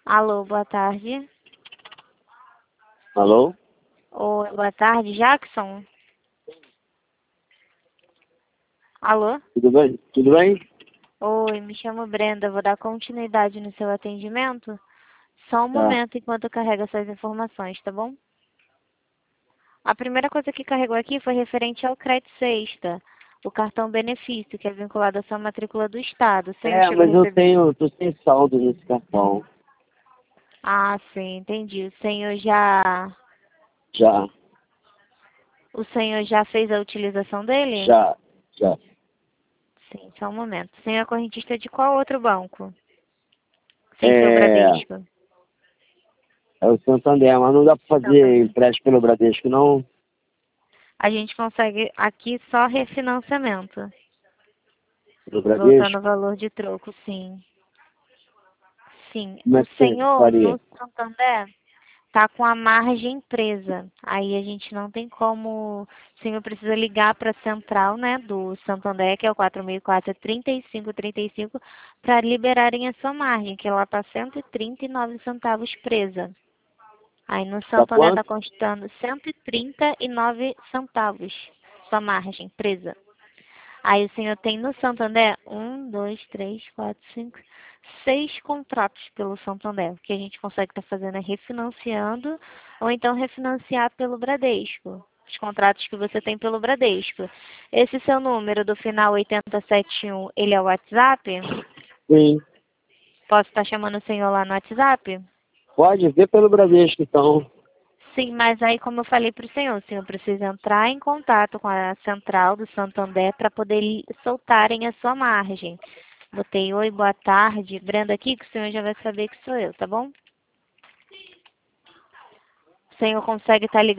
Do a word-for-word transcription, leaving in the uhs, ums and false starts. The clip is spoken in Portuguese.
Alô, boa tarde. Alô? Oi, boa tarde, Jackson? Alô? Tudo bem? Tudo bem? Oi, me chamo Brenda, vou dar continuidade no seu atendimento. Só um Tá. momento enquanto eu carrego essas informações, tá bom? A primeira coisa que carregou aqui foi referente ao crédito sexta, o cartão benefício, que é vinculado à sua matrícula do Estado. O senhor É, chegou a mas eu receber? tenho, tô sem saldo nesse cartão. Ah, sim, entendi. O senhor já... Já, O senhor já fez a utilização dele? já, já. Sim, só um momento. O senhor é correntista de qual outro banco? Sem ser o É, Bradesco. é o Santander, mas não dá pra fazer Santander. empréstimo pelo Bradesco, não? A gente consegue aqui só refinanciamento. Pelo Voltando Bradesco? ao valor de troco, sim. Sim. Como O é que você senhor, faria? no Santander, tá com a margem presa. Aí a gente não tem como... O senhor precisa ligar para a central, né, do Santander, que é o quatro mil e quatro, trinta e cinco trinta e cinco, para liberarem a sua margem, que ela tá cento e trinta e nove centavos presa. Aí no Tá Santander está quanto? constando cento e trinta e nove centavos, sua margem presa. Aí o senhor tem no Santander um, dois, três, quatro, cinco, seis contratos pelo Santander. O que a gente consegue estar fazendo é refinanciando ou então refinanciar pelo Bradesco. Os contratos que você tem pelo Bradesco. Esse seu número do final oitenta e sete e um, ele é o WhatsApp? Sim. Posso estar chamando o senhor lá no WhatsApp? Pode ver pelo Bradesco, então. Sim, mas aí como eu falei para o senhor, o senhor precisa entrar em contato com a central do Santander para poder lhe soltarem a sua margem. Botei oi, boa tarde, Brenda aqui, que o senhor já vai saber que sou eu, tá bom? O senhor consegue estar ligando